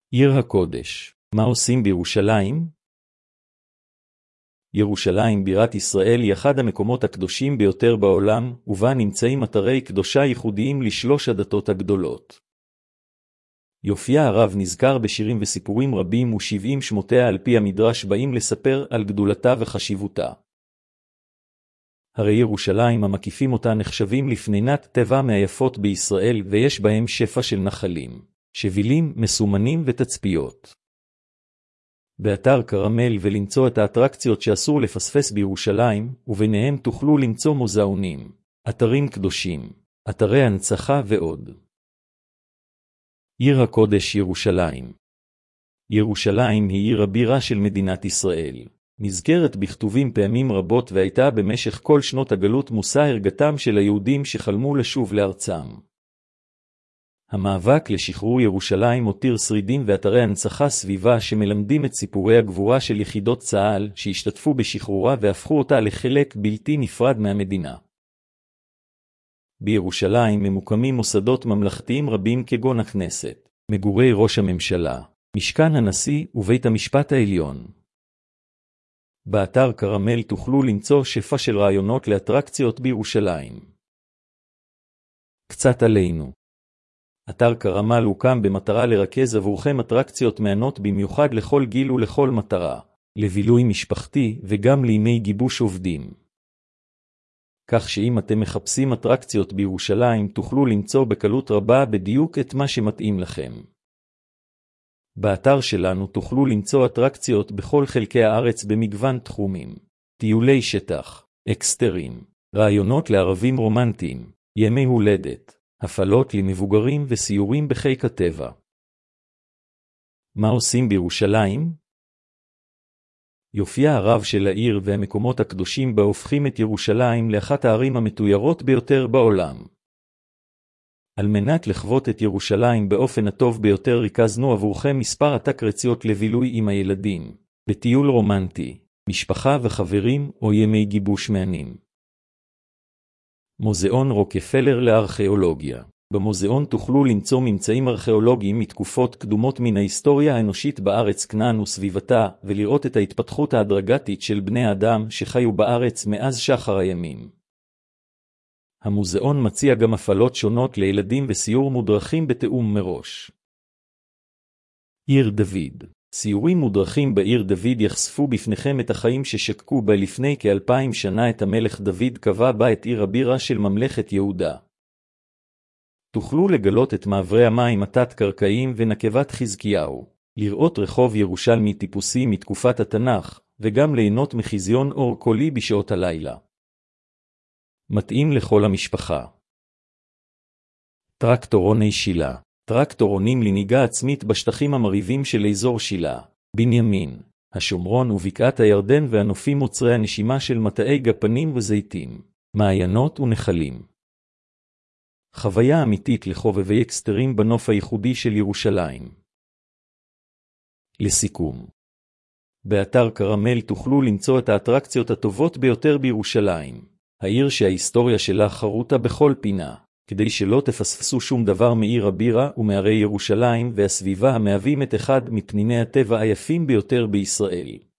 עיר הקודש. מה עושים בירושלים? ירושלים בירת ישראל היא אחד המקומות הקדושים ביותר בעולם, ובה נמצאים אתרי קדושה ייחודיים לשלוש הדתות הגדולות. יופייה הרב נזכר בשירים וסיפורים רבים ו70 שמותיה על פי המדרש באים לספר על גדולתה וחשיבותה. הרי ירושלים המקיפים אותה נחשבים לפנינת טבע מהיפות בישראל ויש בהם שפע של נחלים, שבילים, מסומנים ותצפיות. באתר קרמל ולמצוא את האטרקציות שאסור לפספס בירושלים, וביניהם תוכלו למצוא מוזיאונים, אתרים קדושים, אתרי הנצחה ועוד. עיר הקודש ירושלים. ירושלים היא עיר הבירה של מדינת ישראל. נזכרת בכתובים פעמים רבות והייתה במשך כל שנות הגלות מושא הרגתם של היהודים שחלמו לשוב לארצם. המאבק לשחרור ירושלים הותיר שרידים ואתרי הנצחה סביבה שמלמדים את סיפורי הגבורה של יחידות צה"ל שהשתתפו בשחרורה והפכו אותה לחלק בלתי נפרד מהמדינה. בירושלים ממוקמים מוסדות ממלכתיים רבים כגון הכנסת, מגורי ראש הממשלה, משכן הנשיא ובית המשפט העליון. באתר קרמל תוכלו למצוא שפע של רעיונות לאטרקציות בירושלים. קצת עלינו. אתר קרמל הוקם במטרה לרכז עבורכם אטרקציות מענות במיוחד לכל גיל ולכל מטרה, לבילוי משפחתי וגם לימי גיבוש עובדים. כך שאם אתם מחפשים אטרקציות בירושלים תוכלו למצוא בקלות רבה בדיוק את מה שמתאים לכם. באתר שלנו תוכלו למצוא אטרקציות בכל חלקי הארץ במגוון תחומים, טיולי שטח, אקסטרים, רעיונות לערבים רומנטיים, ימי הולדת, הפעלות למבוגרים וסיורים בחיק הטבע. מה עושים בירושלים? יופייה הרב של העיר והמקומות הקדושים בה הופכים את ירושלים לאחת הערים המתוירות ביותר בעולם. על מנת לחוות את ירושלים באופן הטוב ביותר ריכזנו עבורכם מספר אטרקציות לבילוי עם הילדים, בטיול רומנטי, משפחה וחברים או ימי גיבוש מענים. מוזיאון רוקפלר לארכיאולוגיה. במוזיאון תוכלו למצוא ממצאים ארכיאולוגיים מתקופות קדומות מן ההיסטוריה האנושית בארץ כנען וסביבתה, ולראות את ההתפתחות ההדרגתית של בני האדם שחיו בארץ מאז שחר הימים. המוזיאון מציע גם הפעלות שונות לילדים וסיור מודרכים בתאום מראש. עיר דוד. סיורים מודרכים בעיר דוד יחשפו בפניכם את החיים ששקעו בה לפני כ2000 שנה את המלך דוד קבע בה את עיר הבירה של ממלכת יהודה. תוכלו לגלות את מעברי המים התת-קרקעיים ונקבת חזקיהו, לראות רחוב ירושלמי טיפוסי מתקופת התנ"ך, וגם ליהנות מחיזיון אור קולי בשעות הלילה. מתאים לכל המשפחה. טרקטורוני שילה. טרקטורונים לנהיגה עצמית בשטחים המרהיבים של אזור שילה, בנימין, השומרון ובקעת הירדן והנופים מוצרי הנשימה של מטעי גפנים וזיתים, מעיינות ונחלים. חוויה אמיתית לחובבי אקסטרים בנוף הייחודי של ירושלים. לסיכום. באתר קרמל תוכלו למצוא את האטרקציות הטובות ביותר בירושלים, העיר שההיסטוריה שלה חרוטה בכל פינה. כדי שלא תפספסו שום דבר מעיר הבירה ומערי ירושלים והסביבה המהווים את אחד מפניני הטבע היפים ביותר בישראל.